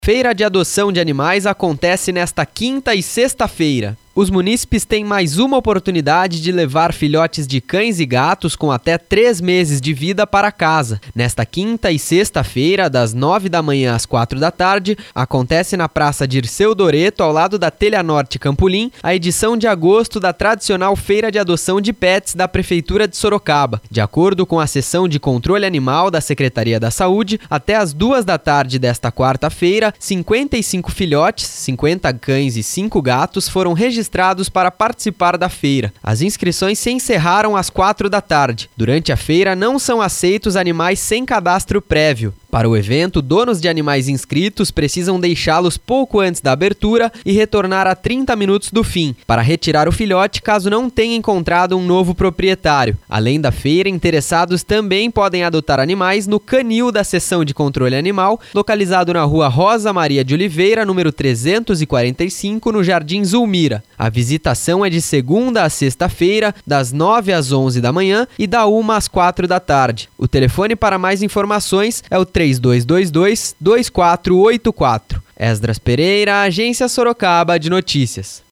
Feira de adoção de animais acontece nesta quinta e sexta-feira. Os munícipes têm mais uma oportunidade de levar filhotes de cães e gatos com até 3 meses de vida para casa. Nesta quinta e sexta-feira, das 9 da manhã às 4 da tarde, acontece na Praça Dirceu Doreto, ao lado da Telha Norte Campolim, a edição de agosto da tradicional Feira de Adoção de Pets da Prefeitura de Sorocaba. De acordo com a Seção de Controle Animal da Secretaria da Saúde, até às 2 da tarde desta quarta-feira, 55 filhotes, 50 cães e 5 gatos foram registrados para participar da feira. As inscrições se encerraram às 4 da tarde. Durante a feira não são aceitos animais sem cadastro prévio. Para o evento, donos de animais inscritos precisam deixá-los pouco antes da abertura e retornar a 30 minutos do fim, para retirar o filhote caso não tenha encontrado um novo proprietário. Além da feira, interessados também podem adotar animais no canil da Seção de Controle Animal, localizado na Rua Rosa Maria de Oliveira, número 345, no Jardim Zulmira. A visitação é de segunda a sexta-feira, das 9 às 11 da manhã e da 1 às 4 da tarde. O telefone para mais informações é o 3222-2484. Esdras Pereira, Agência Sorocaba de Notícias.